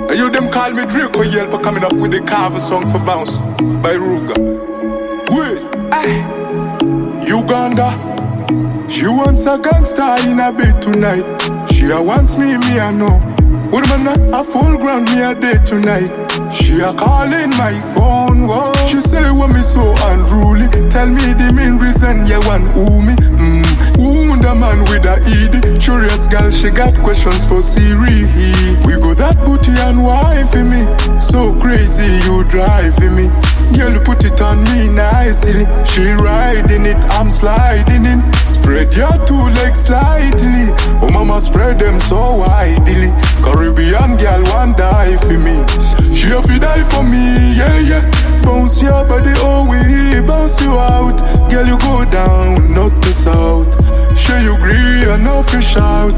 You them call me Draco Yelp for coming up with the cover song for Bounce by Ruga. Wait, Uganda. She wants a gangster in a bed tonight. She wants me, I know. What man a full ground me a day tonight. She a calling my phone, whoa. She say what me so unruly. Tell me the main reason you want who me. Who the man with a ED? Curious girl, she got questions for Siri. We go that booty and wife me. So crazy you driving me. Girl, you put it on me nicely. She riding it, I'm sliding in. Spread your two legs slightly. Oh mama, spread them so widely. Caribbean girl want die for me. She have to die for me, yeah, yeah. Bounce your body, oh we bounce you out. Girl, you go down, not to south. Sure you agree, I know fish out.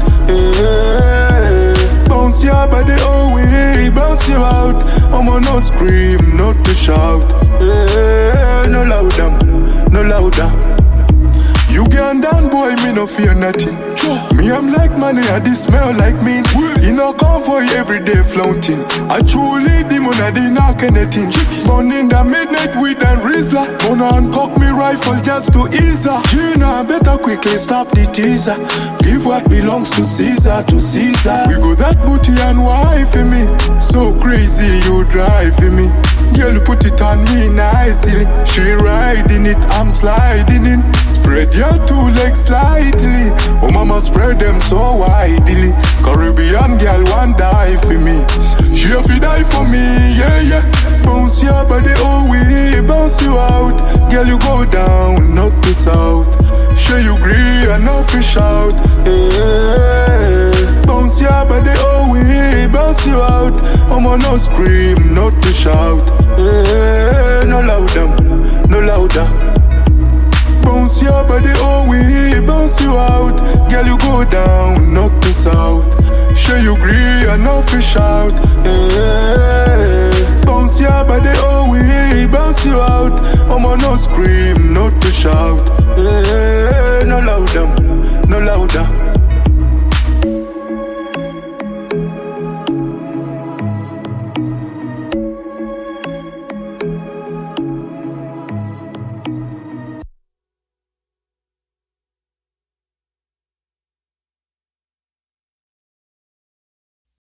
Hey, bounce your body, oh we bounce you out. I'ma no scream, not to shout. Hey, no louder, no louder. Ugandan boy, me no fear nothing. Me, I'm like money, I this smell like me. In a convoy every day flaunting. I truly demon, I didn't knock anything. Born in the midnight with and Rizla. Gonna uncock me rifle just to ease her. Gina, better quickly stop the teaser. Give what belongs to Caesar, to Caesar. We go that booty and wife in me. So crazy you driving me. Girl, you put it on me nicely. She riding it, I'm sliding in. Spread your two legs slightly. Oh mama, spread them so widely. Caribbean girl want die for me. She have to die for me, yeah, yeah. Bounce your body, oh we bounce you out. Girl, you go down, not to south. Sure you agree, I know fish out. Hey, bounce your body, oh we bounce you out. I'ma no scream, not to shout. Hey, no louder, no louder. Bounce your body, oh we bounce you out. Girl, you go down, not to south. Sure you agree, I know fish out. Hey, bounce your body, oh we bounce you out. I'ma no scream, not to shout. Hey, no louder, no louder.